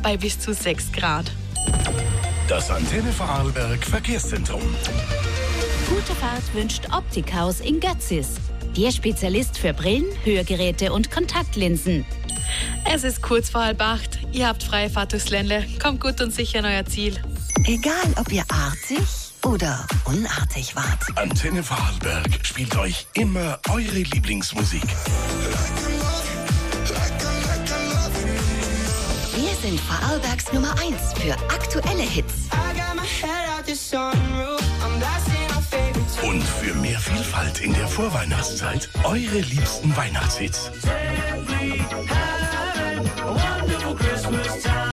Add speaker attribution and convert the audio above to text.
Speaker 1: bei bis zu 6 Grad.
Speaker 2: Das Antenne Vorarlberg Verkehrszentrum.
Speaker 3: Gute Fahrt wünscht Optikhaus in Götzis. Ihr Spezialist für Brillen, Hörgeräte und Kontaktlinsen.
Speaker 1: Es ist kurz vor 7:30. Ihr habt freie Fahrt durchs Ländle. Kommt gut und sicher an euer Ziel.
Speaker 4: Egal, ob ihr artig oder unartig wart.
Speaker 2: Antenne Vorarlberg spielt euch immer eure Lieblingsmusik.
Speaker 4: Wir sind Vorarlbergs Nummer 1 für aktuelle Hits.
Speaker 2: Und für mehr Vielfalt in der Vorweihnachtszeit eure liebsten Weihnachtshits.